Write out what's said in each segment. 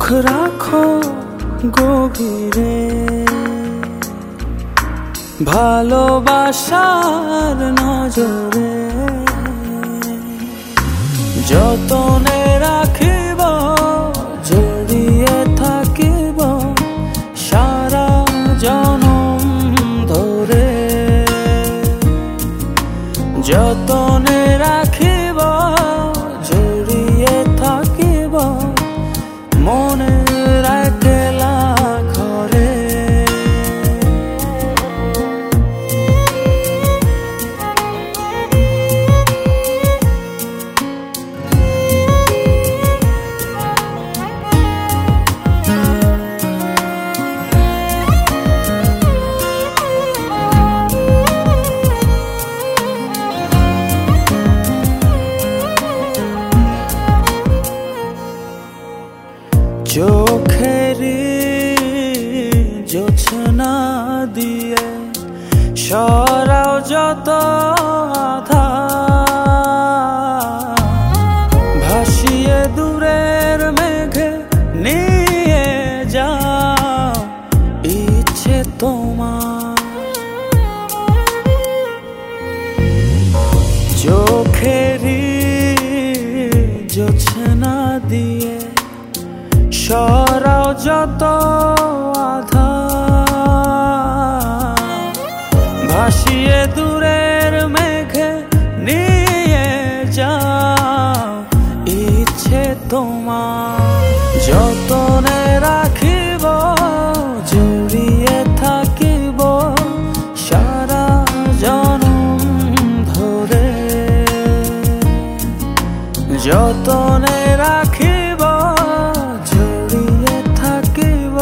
চোখ রাখো গভীরে, ভালোবাসার নজরে যতনে রাখিব, জড়িয়ে থাকিব সারা জনম ধরে। যতনে রাখিব, জড়িয়ে থাকিব মনের একলা ঘরে। চোখেরি জোছনা দিয়ে সরাও যত আধার, ভাসিয়ে দূরের মেঘে নিয়ে যাও ইচ্ছে তোমার। চোখেরি জোছনা দিয়ে সরাও যত আধার, ভাসিয়ে দূরের মেঘে নিয়ে যাও ইচ্ছে তোমার। যতনে রাখিব, জড়িয়ে থাকিব সারা জনম ধরে। যতনে রাখিব, জড়িয়ে থাকিব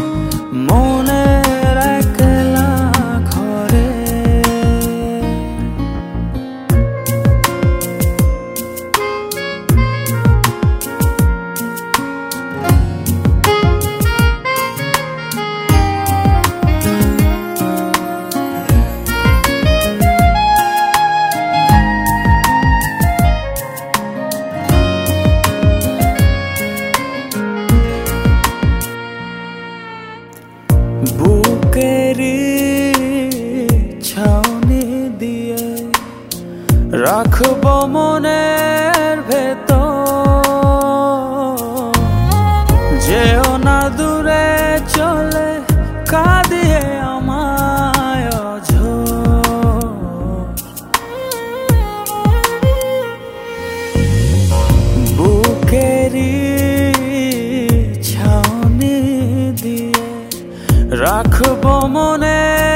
মনের একলা ঘরে। বুকেরি ছাউনি দিয়ে রাখব মনের ভেতর। যেও না দূরে চলে কাঁদিয়ে আমায় অঝোর। বুকেরি ছাউনি দিয়ে রাখব মনে